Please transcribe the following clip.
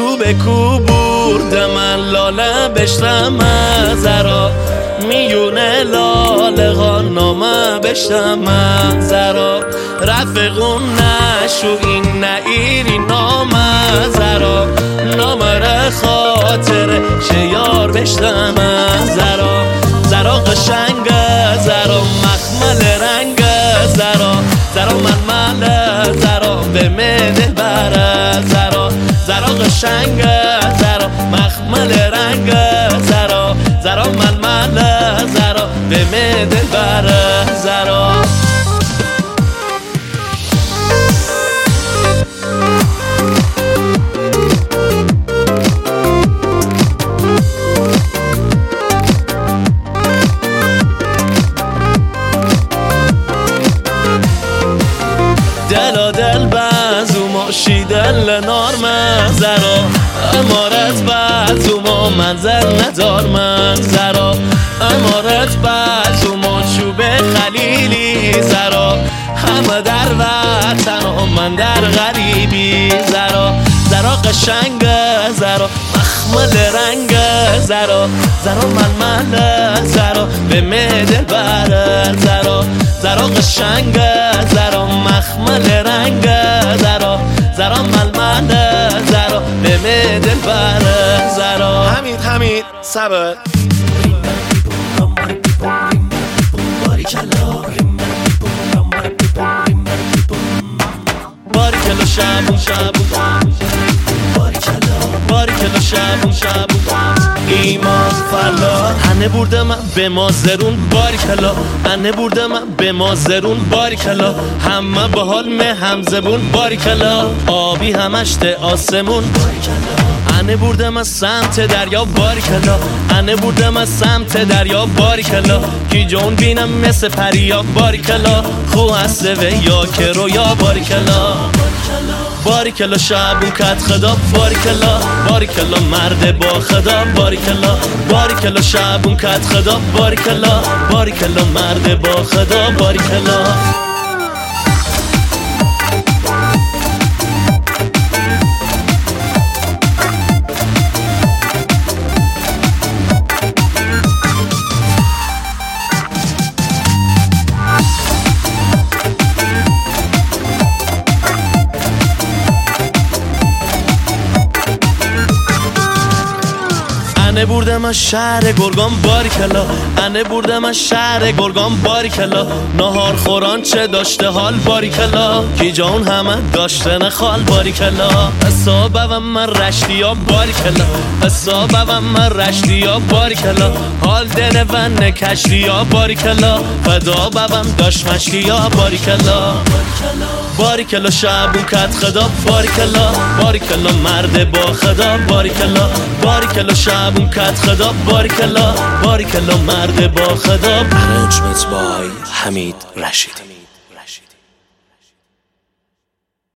کو به کو برده من لاله بشتم زرا میونه لاله ها نامه بشتم زرا رفقون نشو این نئیری نامه زرا نامه خاطر شیار بشتم زرا قشنگ زرا مخمل رنگ زرا من زرا به مدل بره زرا قشنگ زرا مخمل رنگ زرا من زرا به مدل بره زرا دل بازوما شیدل نارم زرا امارت بازوما منزل ندارم زرا امارت بازوما چوب خلیلی زرا همه در وطن و من در غریبی زرا قشنگ زرا مخمل رنگ زرا من زرا به مدل بره زرا قشنگ زرا مخمل رنگ زرا من زرا به مدل بره زرا حمید صبر باریکلا شبون ایمان فلا انه برده من به مازرون باریکلا انه برده من به مازرون باریکلا همه با حال هم زبون باریکلا آبی همش ته آسمون انه برده من سمت دریا باریکلا انه برده من سمت دریا باریکلا کی جون بینم مثل پریا باریکلا خو هسته و یا که رویا باریکلا شبون کت خدا باریکلا مرد با خدا باریکلا شبون کت خدا باریکلا مرد با خدا باریکلا انه برده من شهر گرگان باریکلا انه برده من شهر گرگان باریکلا نهار خوران چه داشته حال باریکلا کی جان همه داشته نخال باریکلا حسابه و من رشتیا باریکلا حسابه و من رشتیا باریکلا حال دنه و نکشتیا باریکلا فدا بوم داشت مشتیا باریکلا شبون کت خدا باریکلا مرد با خدا باریکلا شبون کت خدا باریکلا مرد با خدا. Arrangement by حمید رشیدی.